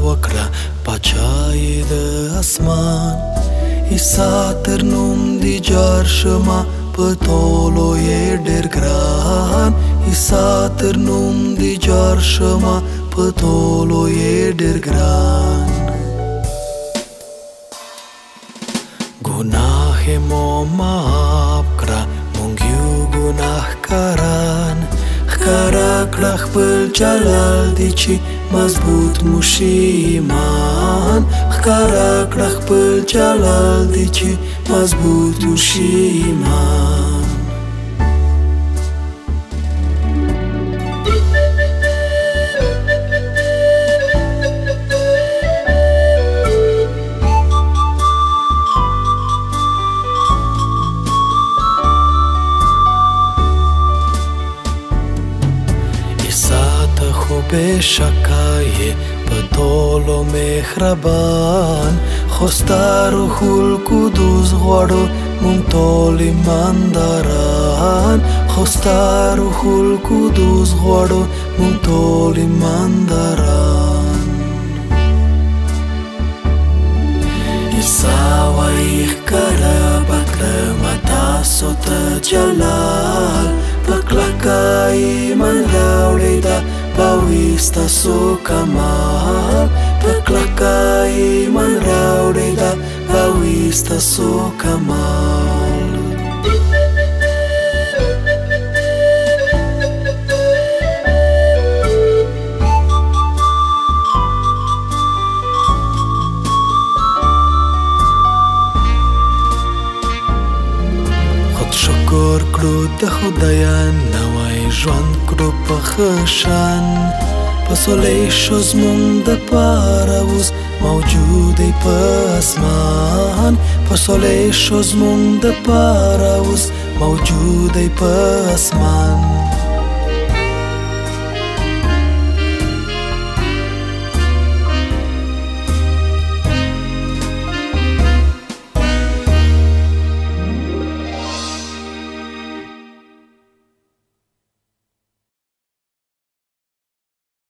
وکړه پاچای د اسمان عیسی تر نوم دی جار شما په ټولو یې ډېر ګران عیسی تر نوم دی جار شما په ټولو یې ډېر ګران ګناه مو معاف کړه مونږ یو ګناهکاران ښکاره کړه خپل جلال دی چې مضبوط مو شي ایمان ښکاره کړه خپل جلال دی چې مضبوط مو شي ایمان خو بېشکه یې په ټولو مهربان خو ستا روح القدس غواړو مونږ ټول ایمانداران خو ستا روح القدس غواړو مونږ ټول ایمانداران عیسی وایي ښکاره به کړم تاسو ته جلال په کلکه ایمان راوړئ دا باوی ستاسو کمال په کلکه ایمان راوړئ دا باوی ستاسو کمال شکر کړو د خدای نوی ژوند کړو په ښه شان په سولی شو زمونږ دپاره اوس موجود دی په اسمان په سولی شو زمونږ دپاره اوس موجود دی په اسمان